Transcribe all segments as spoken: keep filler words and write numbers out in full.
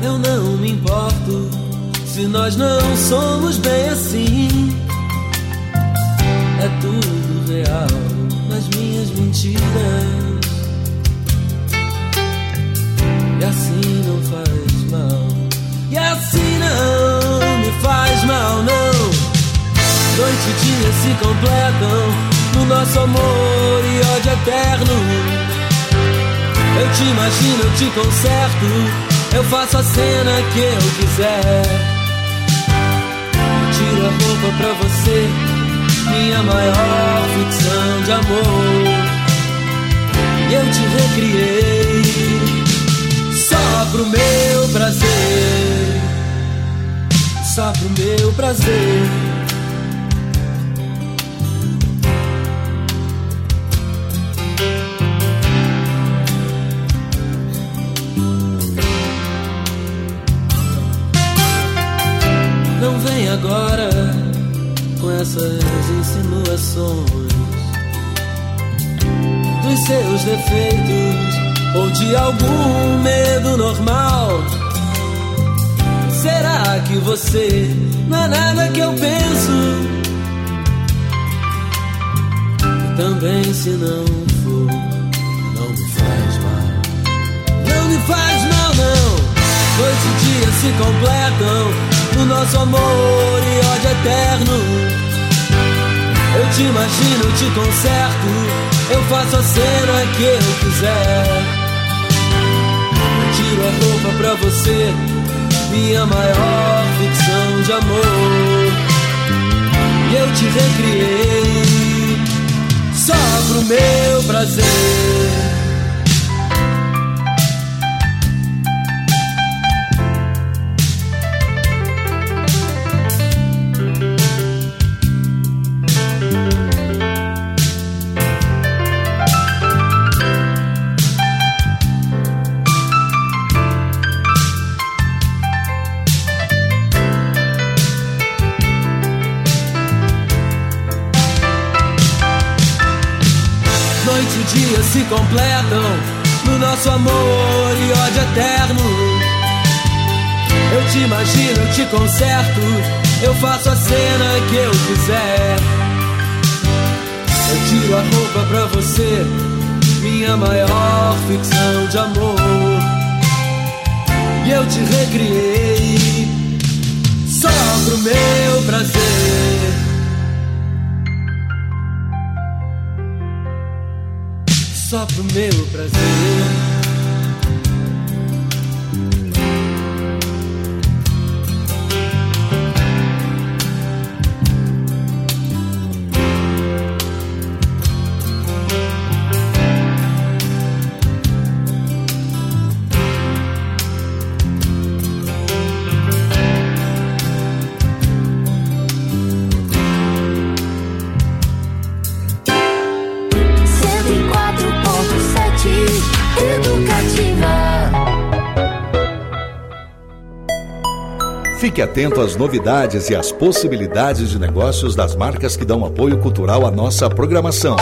Eu não me importo se nós não somos bem assim. É tudo real nas minhas mentiras. E assim não faz mal. E assim não me faz mal, não. Noite e dia se completam no nosso amor e ódio eterno. Eu te imagino, eu te conserto, eu faço a cena que eu quiser. Eu tiro a roupa pra você, minha maior ficção de amor. E eu te recriei só pro meu prazer, só pro meu prazer. Não vem agora com essas insinuações dos seus defeitos ou de algum medo normal. Será que você não é nada que eu penso? E também se não for, não me faz mal. Não me faz mal, não. Noite e dia se completam no nosso amor e ódio eterno. Eu te imagino, eu te conserto, eu faço a cena que eu quiser. Eu tiro a roupa pra você, minha maior ficção de amor. E eu te recriei só pro meu prazer. Dias se completam no nosso amor e ódio eterno. Eu te imagino, eu te conserto, eu faço a cena que eu quiser. Eu tiro a roupa pra você, minha maior ficção de amor. E eu te recriei só pro meu prazer, só pro meu prazer. Fique atento às novidades e às possibilidades de negócios das marcas que dão apoio cultural à nossa programação.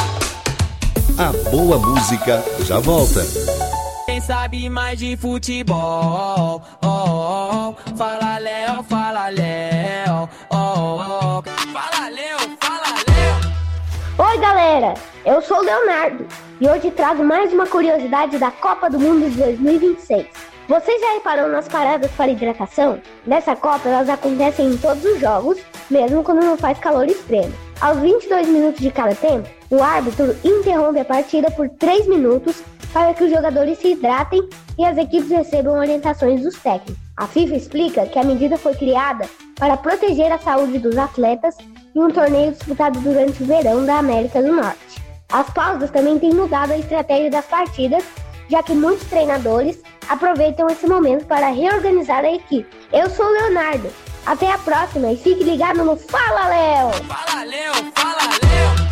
A boa música já volta. Quem sabe mais de futebol? Oh, oh, oh. Fala Léo, fala Léo. Oh, oh. Fala Léo, fala Léo. Oi galera, eu sou o Leonardo e hoje trago mais uma curiosidade da Copa do Mundo de dois mil e vinte e seis. Você já reparou nas paradas para hidratação? Nessa Copa elas acontecem em todos os jogos, mesmo quando não faz calor extremo. Aos vinte e dois minutos de cada tempo, o árbitro interrompe a partida por três minutos para que os jogadores se hidratem e as equipes recebam orientações dos técnicos. A FIFA explica que a medida foi criada para proteger a saúde dos atletas em um torneio disputado durante o verão da América do Norte. As pausas também têm mudado a estratégia das partidas, já que muitos treinadores aproveitam esse momento para reorganizar a equipe. Eu sou o Leonardo. Até a próxima e fique ligado no Fala Léo! Fala Léo, fala Léo!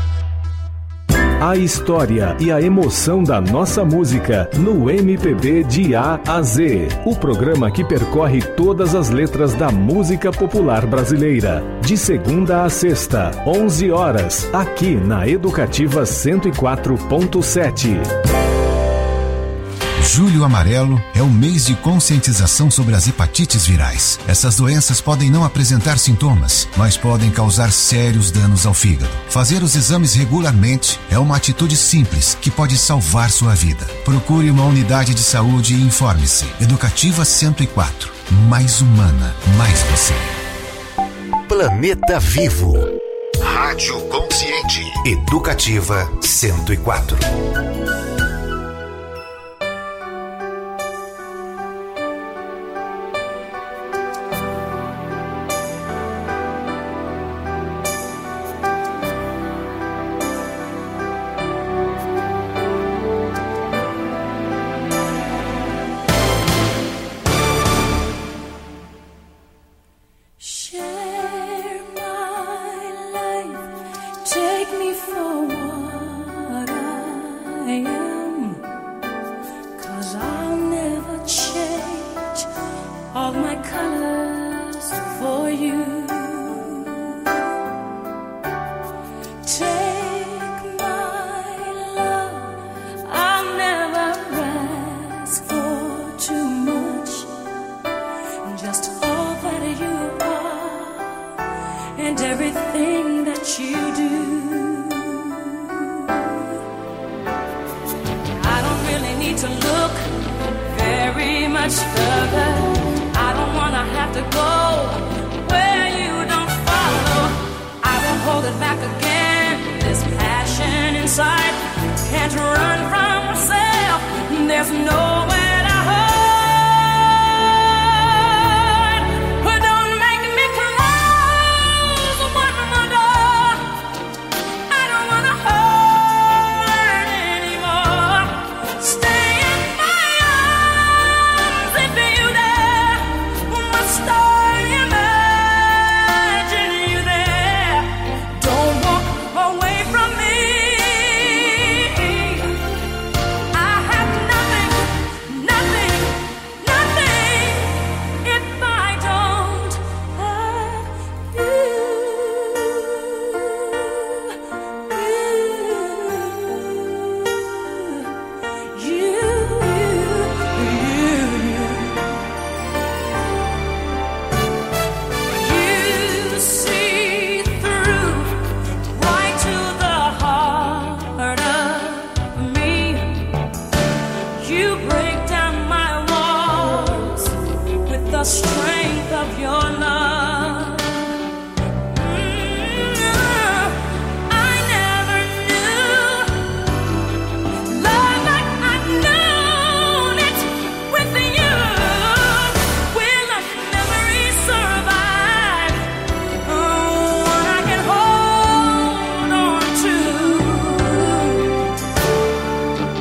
A história e a emoção da nossa música no M P B de A a Z. O programa que percorre todas as letras da música popular brasileira. De segunda a sexta, onze horas, aqui na Educativa cento e quatro ponto sete. Julho Amarelo é o mês de conscientização sobre as hepatites virais. Essas doenças podem não apresentar sintomas, mas podem causar sérios danos ao fígado. Fazer os exames regularmente é uma atitude simples que pode salvar sua vida. Procure uma unidade de saúde e informe-se. Educativa cento e quatro. Mais humana, mais você. Planeta Vivo. Rádio Consciente. Educativa cento e quatro.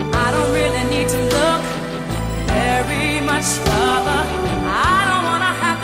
Much further, I don't wanna have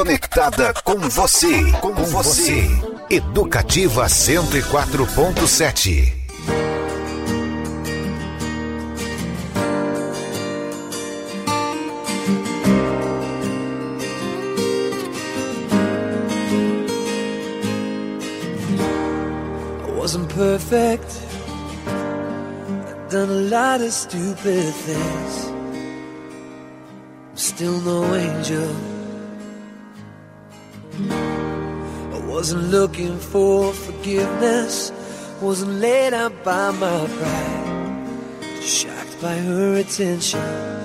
conectada com você, com, com você. Educativa cento e quatro ponto sete. Wasn't perfect, I've done a lot of stupid things. I'm still no angel. I wasn't looking for forgiveness, wasn't laid out by my pride, shocked by her attention.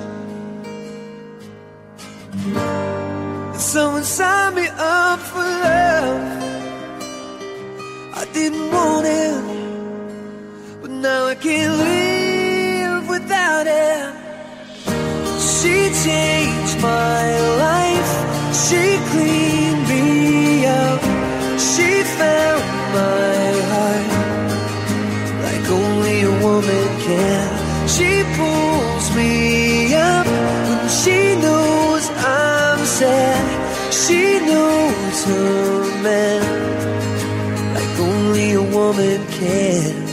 And someone signed me up for love. I didn't want it, but now I can't live without it. She changed my life, she cleaned me up, she found my heart like only a woman can. She pulls me up when she knows I'm sad, she knows her man only a woman can.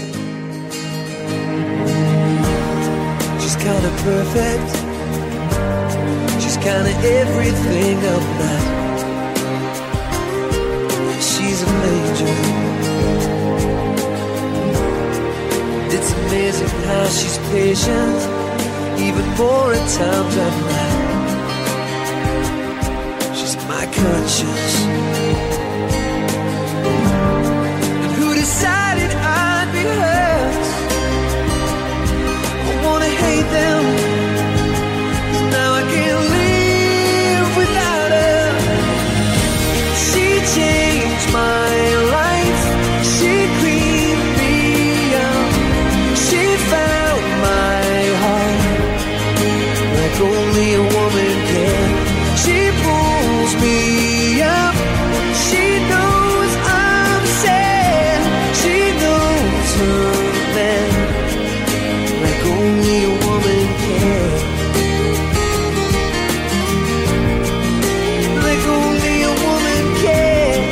She's kinda perfect, she's kinda everything I'm not. She's an angel. It's amazing how she's patient, even more at times I'm not. She's my conscience. Decided I'd be hers. I wanna hate them, 'cause now I can't live without her. She changed my life, she cleaned me up, she found my heart like only a woman can. She pulls me up, she knows I'm sad, she knows her man like only a woman can. Like only a woman can.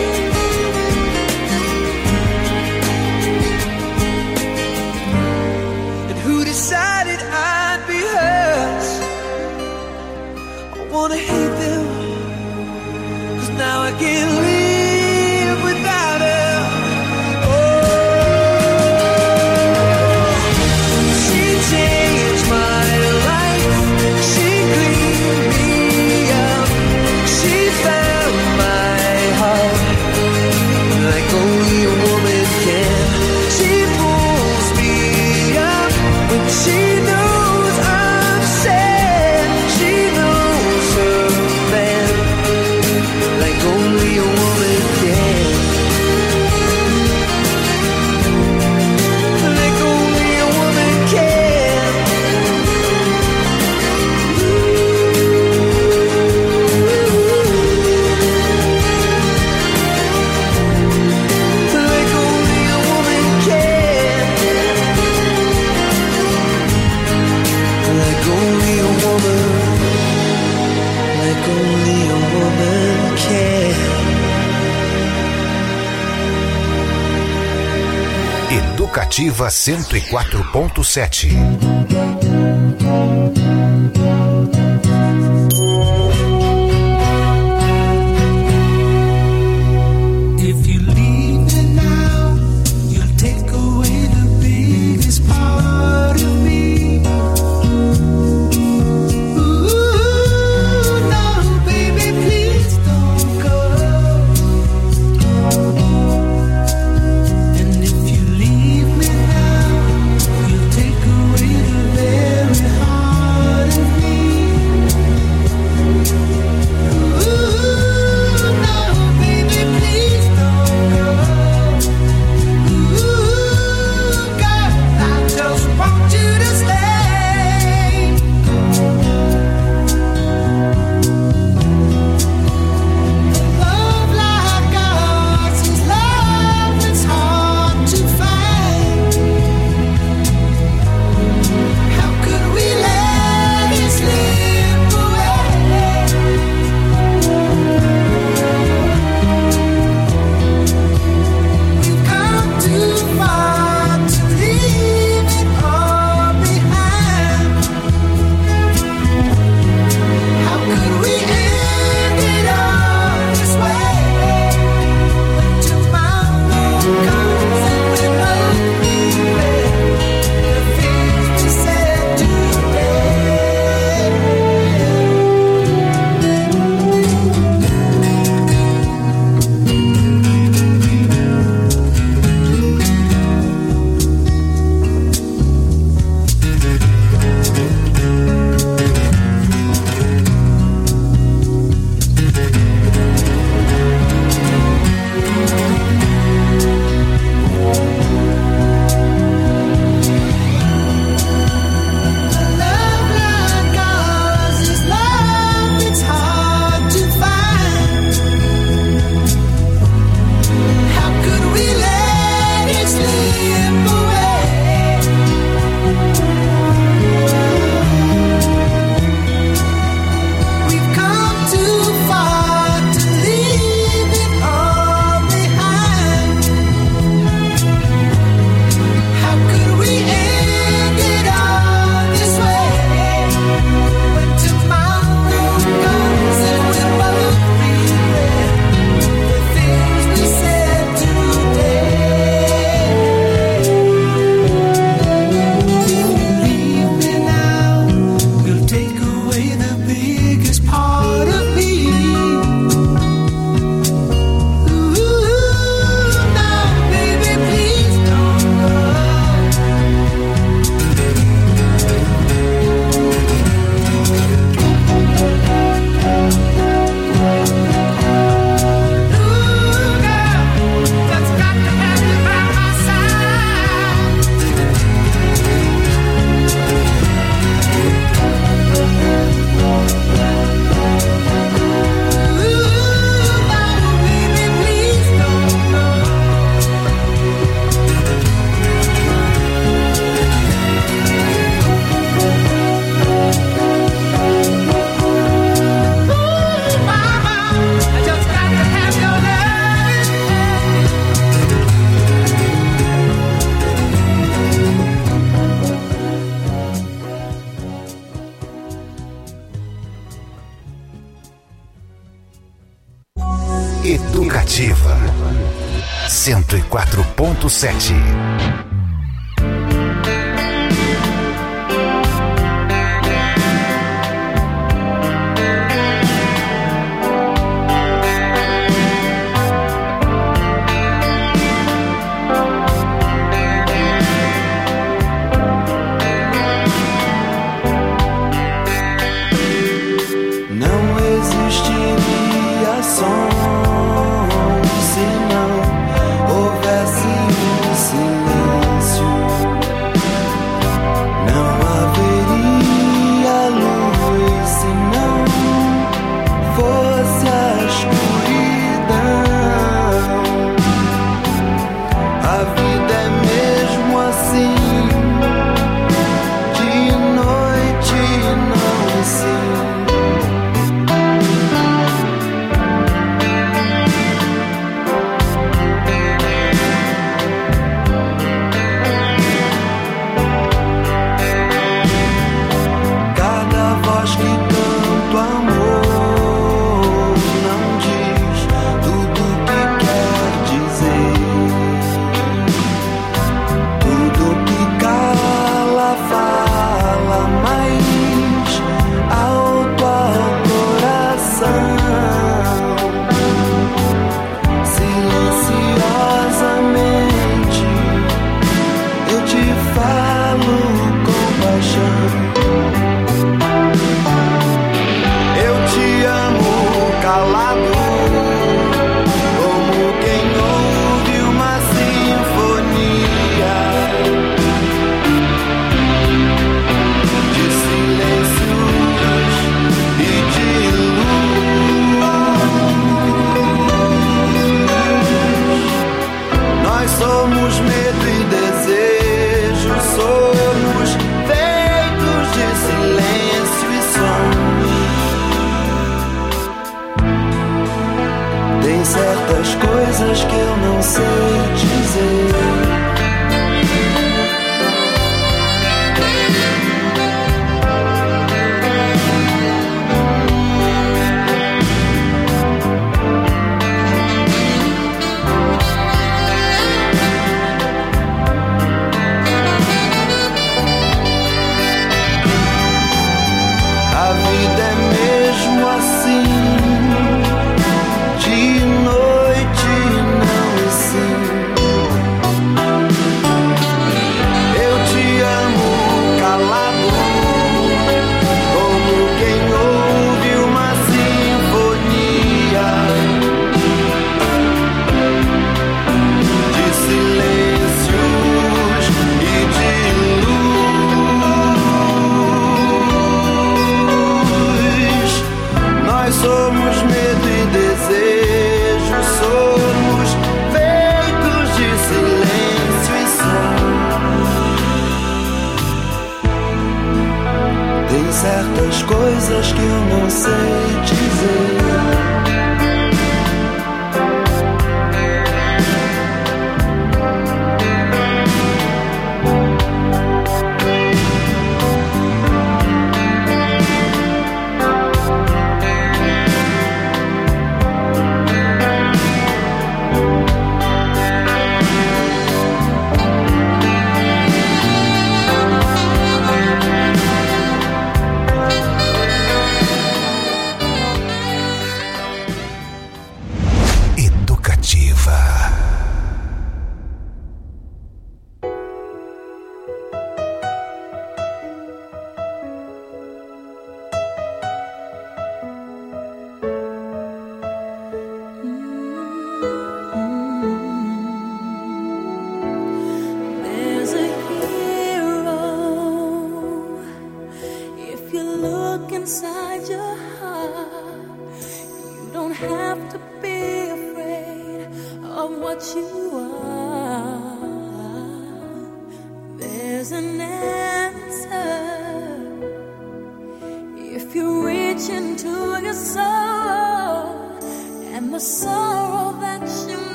And who decided I'd be hers? I wanna hate them, 'cause now I can't live without her. Educativa cento e quatro ponto sete. Take away the cento e quatro ponto sete.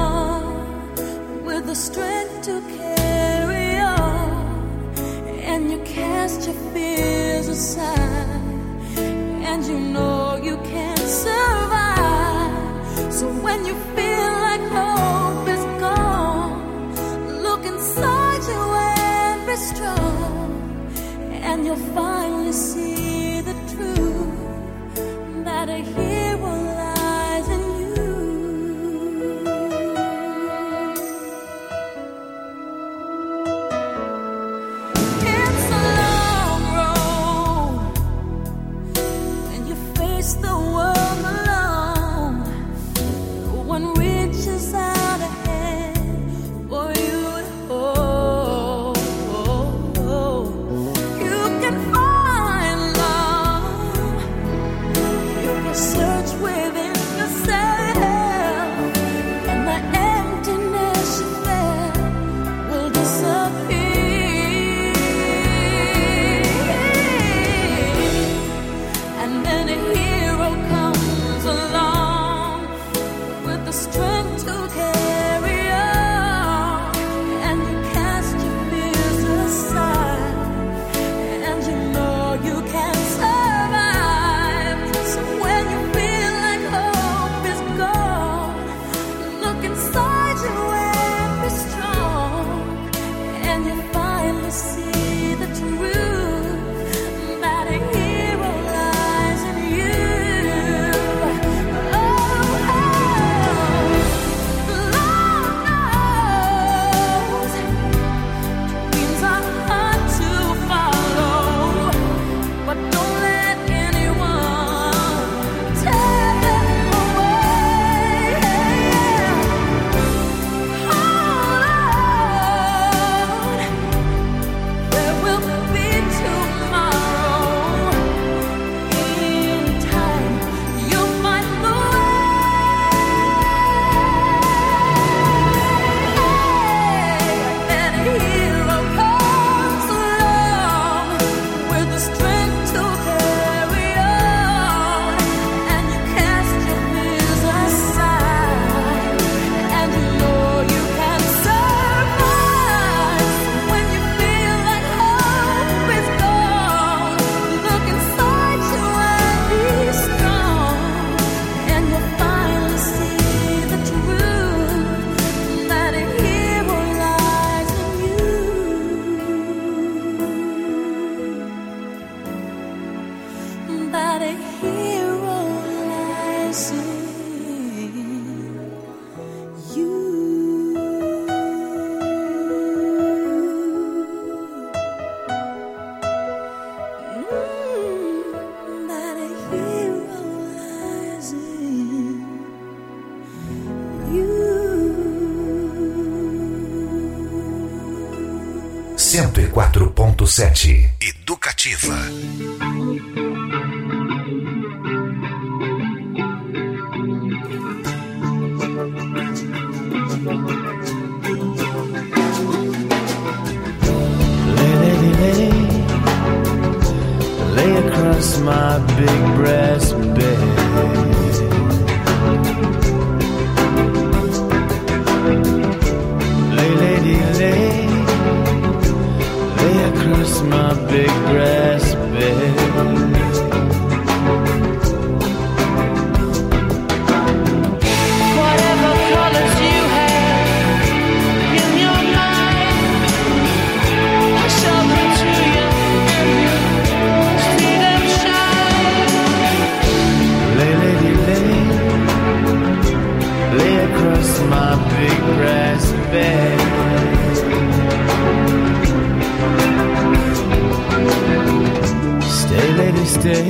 The strength to carry on, and you cast your fears aside, and you know you can't survive. So when you feel like hope is gone, look inside you and be strong, and you'll finally see the truth, that a hero lies in you. It's a long road when you face the world alone. No one reaches out a hand for you to hold. You can find love, you can search within yourself, and the emptiness you felt will disappear. And then a hero comes along with the strength to carry on, and you cast your fears aside, and you know you can survive. So when you feel like hope is gone, look inside you and be strong, and you finally see the truth, that a hero lies in you. Oh, oh, Lord knows dreams are hard to follow, but don't let anyone tear them away. Oh Lord, there will be tomorrow. In time, you'll find the way. Then a hero comes along with the strength to carry on, and you cast your fears aside, and you know you can survive. When you feel like hope is gone, look inside you and be strong, and you'll finally see the truth, that a hero lies in you. That a hero lies in you. Mm, that a hero lies in you. cento e quatro ponto sete Educativa. Lay, lady, lay, lay across my big brass bed. Lay, lady, lay, lay across my big brass bed. Whatever colors you have in your mind, I show them to you, see them shine. Lay, lady, lay, lay across my big brass bed. Stay, lady, stay,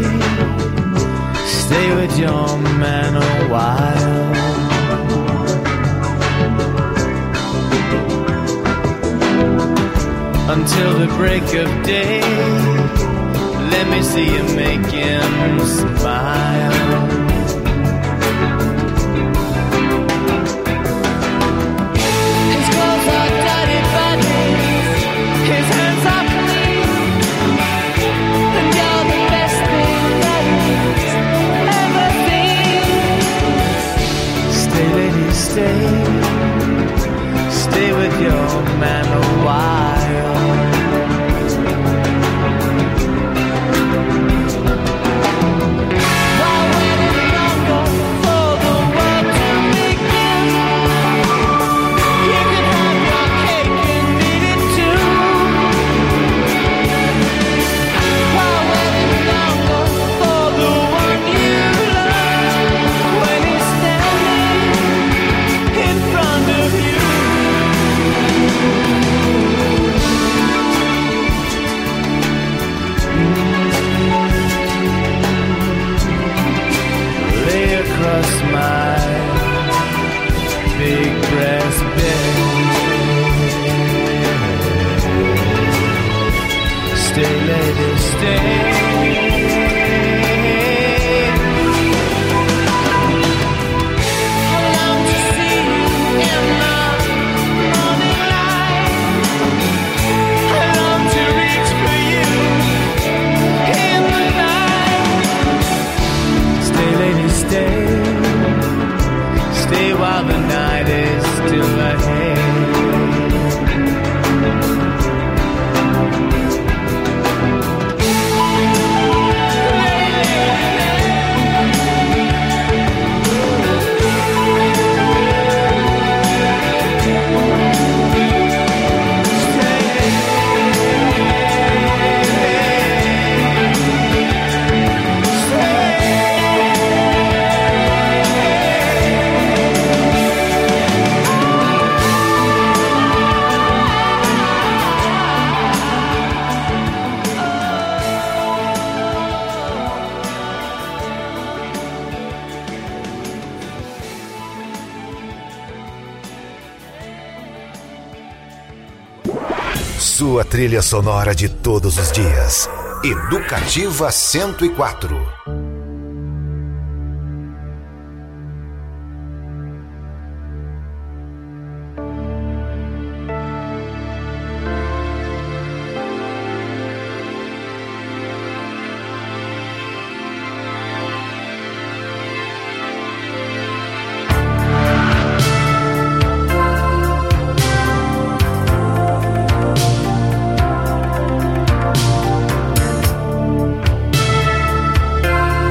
stay with your man a while. Until the break of day, let me see you make him smile. His clothes are dirty, but his hands are clean, and you're the best thing that he's ever seen. Stay, lady, stay, stay with your man a while. Stay, lady, stay. Stay while the night is still ahead. Sua trilha sonora de todos os dias. Educativa cento e quatro. Stay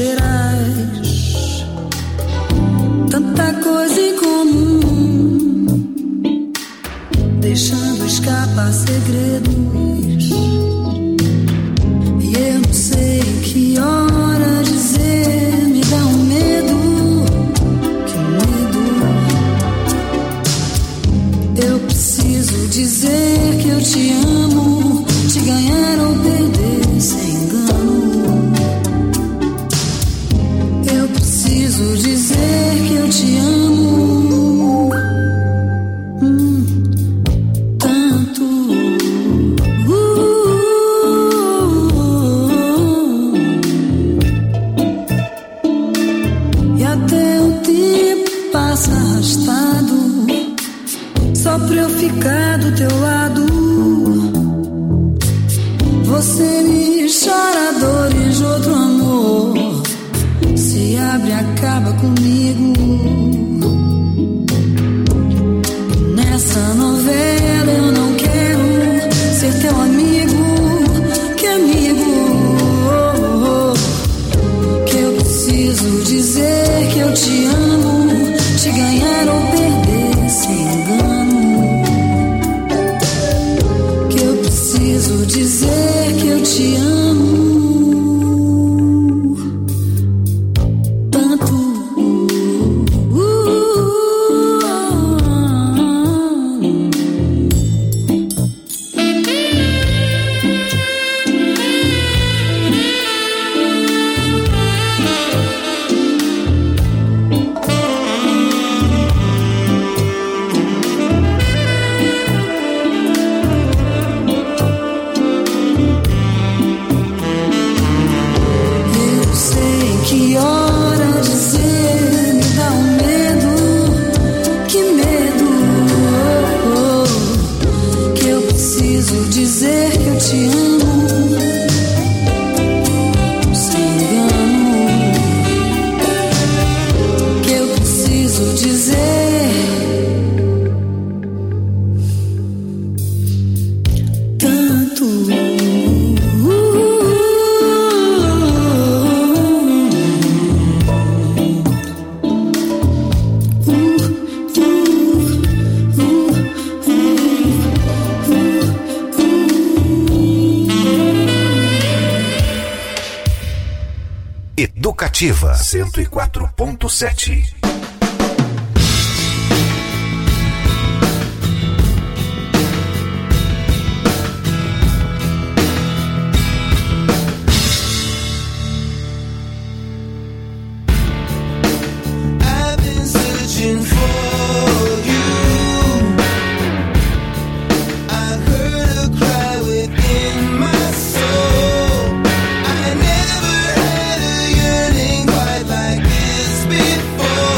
Gerais, tanta coisa em comum, deixando escapar segredos. E eu não sei em que hora dizer, me dá um medo, que medo. Eu preciso dizer que eu te amo, te ganhar ou perder sem engano. Eu preciso dizer que eu te amo, hum, tanto. Uh, e até o tempo passa arrastado, só pra eu ficar do teu lado. Você me chora dores de outro amor, se abre e acaba comigo. Nessa novela eu não quero ser teu amigo. Que amigo, que eu preciso dizer que eu te amo, te ganhar ou perder sem engano. Que eu preciso dizer que eu te amo tanto. Uh, eu sei em que hora dizer, me dá um medo, que medo. Que eu preciso dizer que eu te amo sem engano. Que eu preciso dizer tanto. Educativa cento e quatro ponto sete. I've been searching for you. I heard a cry within my soul. I never had a yearning quite like this before.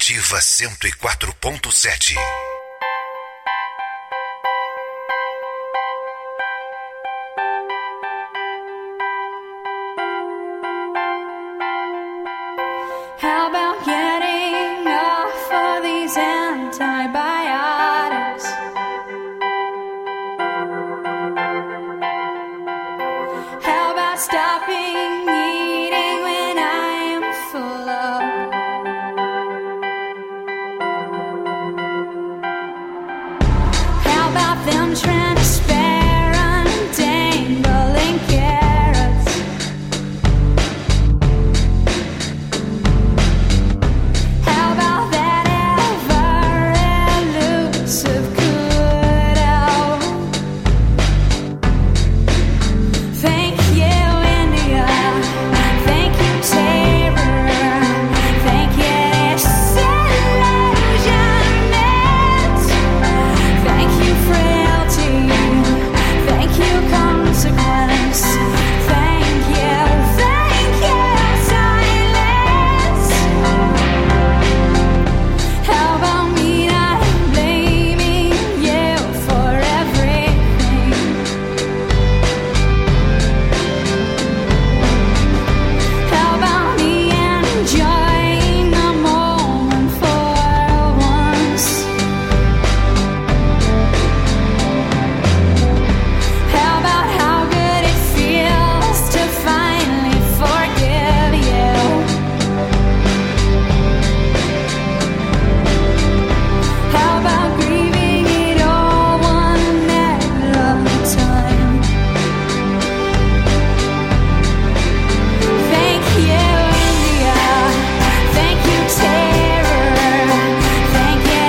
Educativa cento e quatro ponto sete. How about getting off of these antibiotics? How about stopping eating when I am full of? How about them transparent dangling carrots? How about that ever elusive kudo? Thank you, India. Thank you, terror. Thank you, disillusionment. Thank you, frailty. Thank you, consequence. Thank you, thank you, silence. How about me not blaming you for everything? How about me enjoying the moment for once? How about how good it feels to finally forgive you? How about grieving it all one night at a time? Thank you, India. Thank you, terror. Thank you,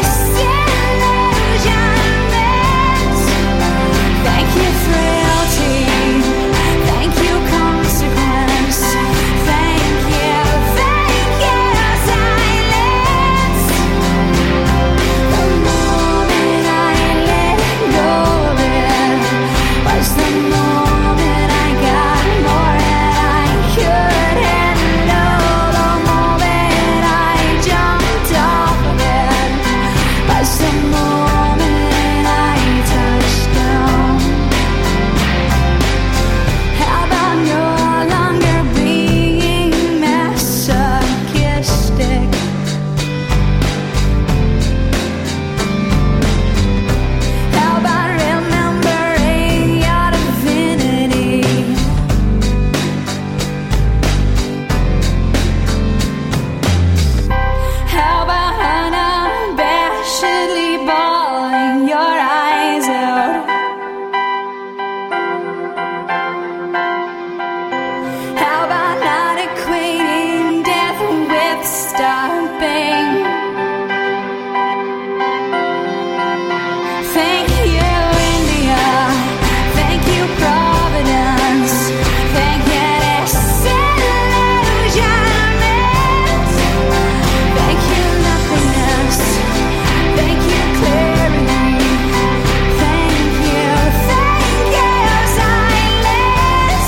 disillusionment. Thank you, frailty. Thank you, consequence. Thank you, thank you, silence. The moment I let go of it was the moment I got more than I could handle. The moment I jumped off of it was the moment I touched down. How about no longer being masochistic? How about remembering your divinity? How about unabashedly bawling your eyes out? How about not equating death with stopping? Thank you, India. Thank you, Providence. Thank you, disillusionment. Thank you, nothingness. Thank you, clarity. Thank you, thank you, silence.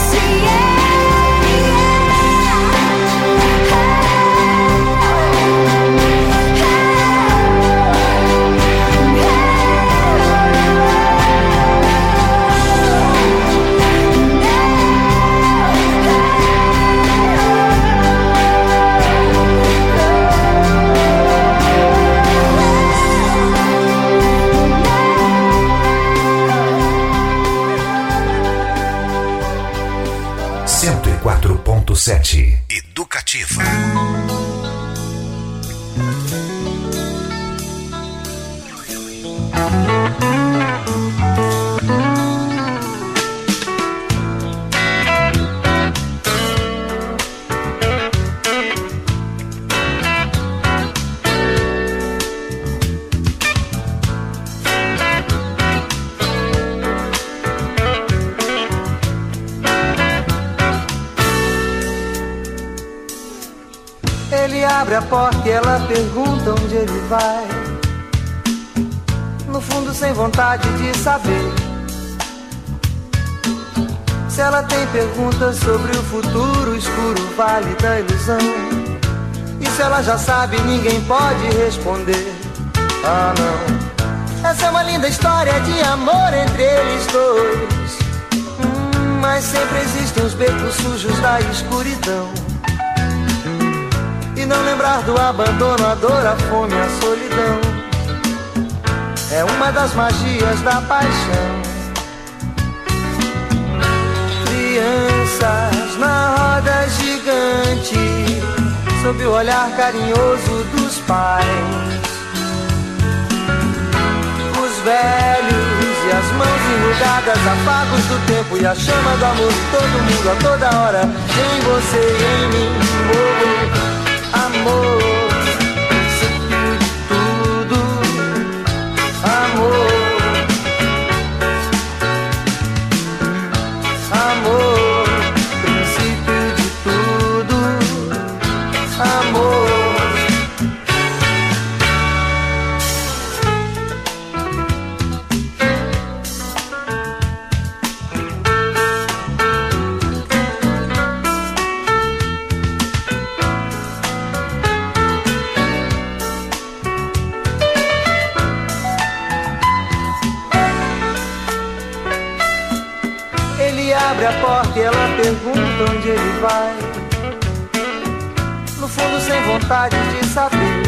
cento e quatro ponto sete. Educativa. Ele abre a porta e ela pergunta onde ele vai. No fundo sem vontade de saber. Se ela tem perguntas sobre o futuro, o escuro vale da ilusão. E se ela já sabe, ninguém pode responder. Ah, não. Essa é uma linda história de amor entre eles dois. Hum, mas sempre existem os becos sujos da escuridão. E não lembrar do abandono, a dor, a fome, a solidão é uma das magias da paixão. Crianças na roda gigante, sob o olhar carinhoso dos pais. Os velhos e as mãos enrugadas, afagos do tempo e a chama do amor de todo mundo a toda hora. Em você e em mim, oh, amor, princípio de tudo, amor, amor, princípio de tudo, amor. Abre a porta e ela pergunta onde ele vai. No fundo sem vontade de saber.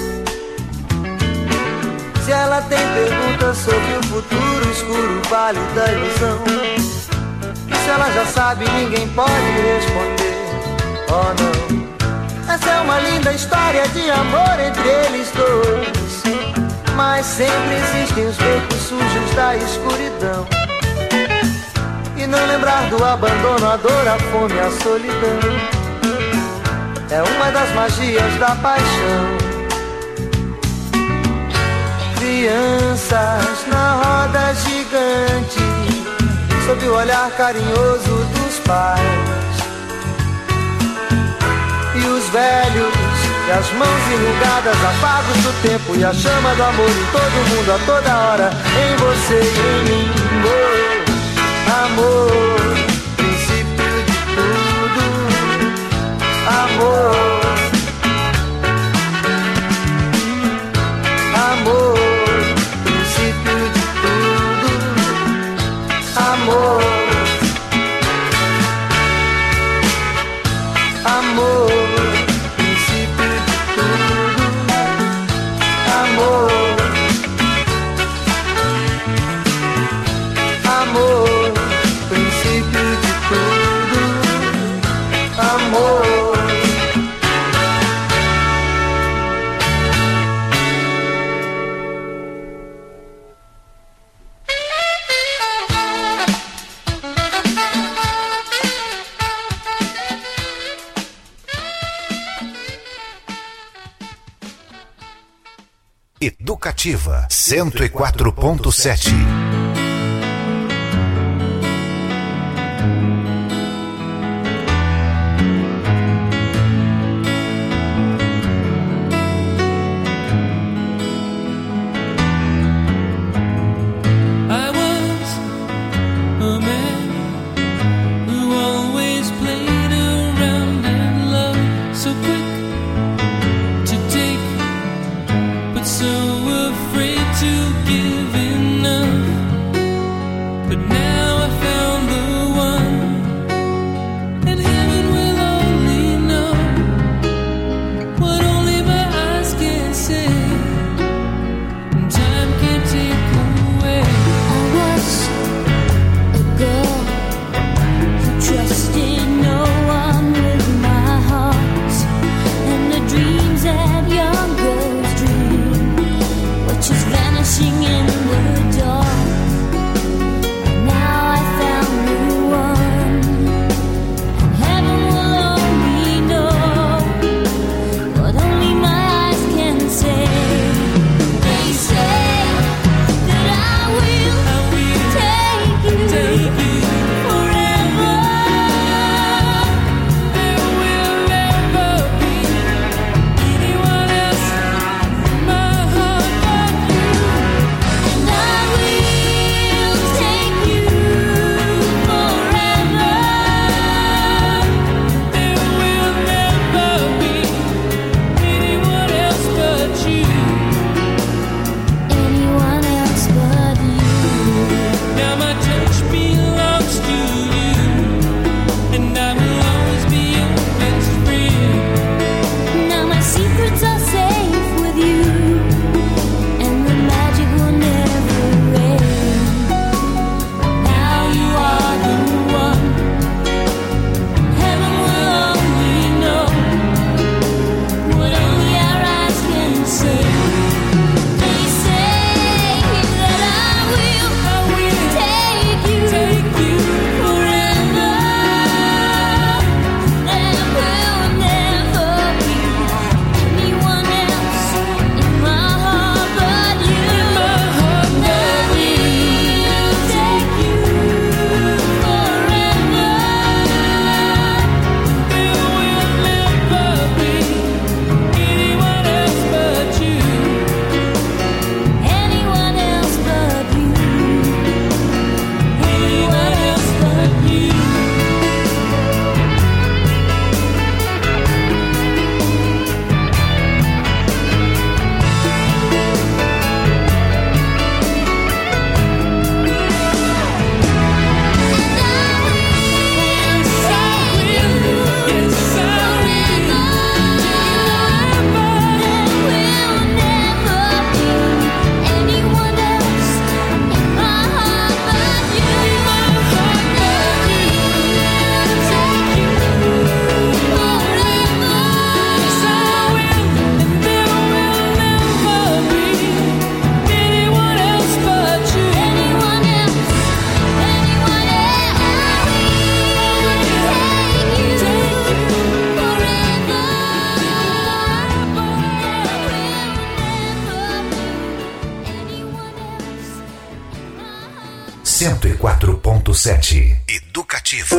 Se ela tem perguntas sobre o futuro escuro, o vale da ilusão. E se ela já sabe, ninguém pode responder. Oh não. Essa é uma linda história de amor entre eles dois. Mas sempre existem os becos sujos da escuridão. E não lembrar do abandono, a dor, a fome, a solidão é uma das magias da paixão. Crianças na roda gigante, sob o olhar carinhoso dos pais. E os velhos e as mãos enrugadas, afagos do tempo e a chama do amor em todo mundo a toda hora. Em você e em mim, oh. Amor, princípio de tudo, amor, amor, princípio de tudo, amor, amor, princípio de tudo, amor, amor. Educativa cento e quatro ponto sete. So afraid to give enough. cento e quatro ponto sete. Educativa.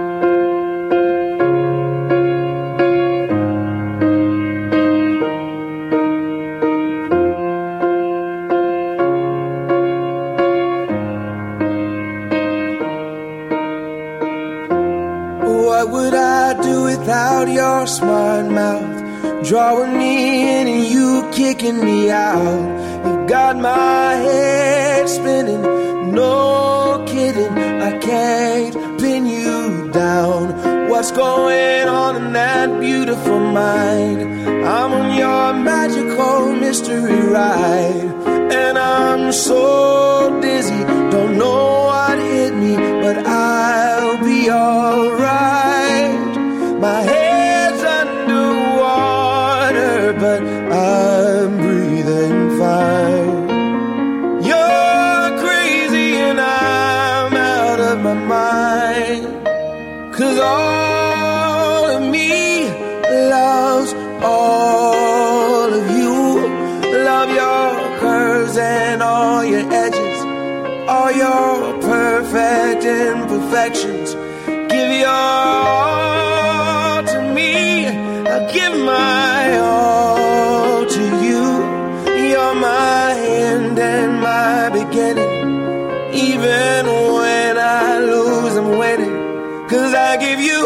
What would I do without your smart mouth? Drawing me in and you kicking me out. You got my head spinning, no kidding. I can't pin you down. What's going on in that beautiful mind? I'm on your magical mystery ride, and I'm so dizzy, don't know what hit me, but I'll be alright. My head's underwater, but I'm breathing fine. You're crazy and I'm out of my mind, 'cause all of me loves all of you. Love your curves and all your edges, all your perfect imperfections. Give your all to me, I give my all to you. You're my end and my beginning. Even when I lose, I'm winning, 'cause I give you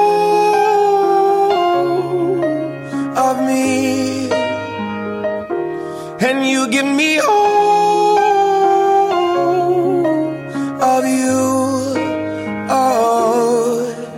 all of me, and you give me all of you. Oh,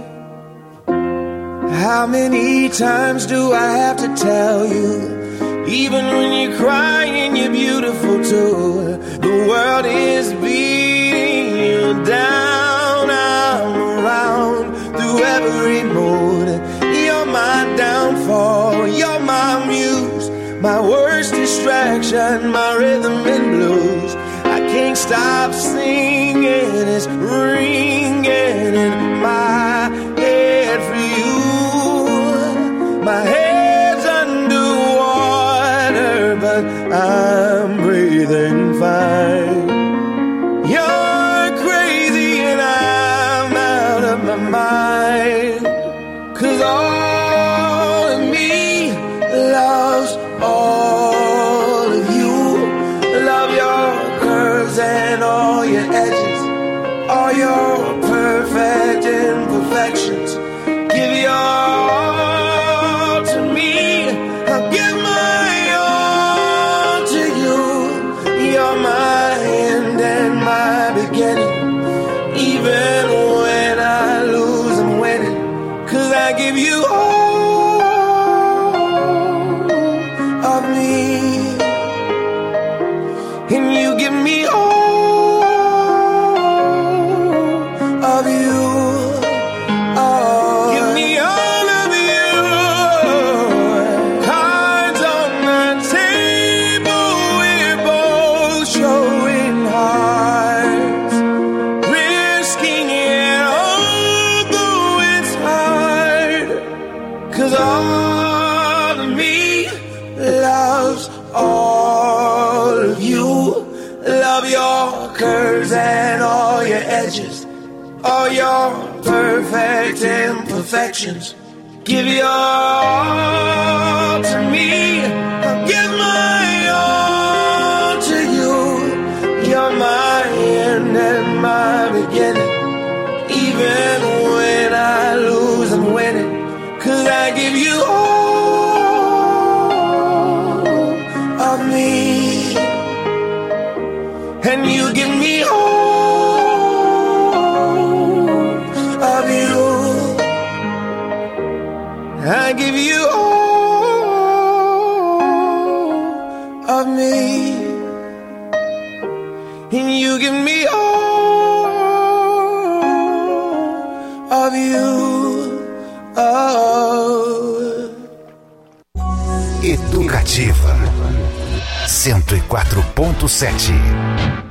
how many times do I have to tell you? Even when you're crying, you're beautiful too. The world is beating you down. I'm around through every mood. You're my downfall, you're my muse, my worst distraction, my rhythm and blues. I can't stop singing, it's ringing in my head for you. My head's underwater, but I'm breathing fine. You're crazy and I'm out of my mind, 'cause all of me loves all of you. Love your curves and all your edges, all your perfect imperfections. Give your all to me, I'll give my all to you. You're my end and my beginning. Even when I lose, I'm winning, 'cause I give you all of me, and you give me all of you. Oh, give me all of you. Cards on the table, we're both showing hearts, risking it all, though it's hard, 'cause all of me loves all of you. Love your curves and all your edges, all your perfect imperfections. Give your all to me, I'll give my all to you. You're my end and my beginning. Even when I lose, I'm winning, 'cause I give you all of me, and you give me all of you. I give you all of me, and you give me all of you. Oh. Educativa cento e quatro ponto sete.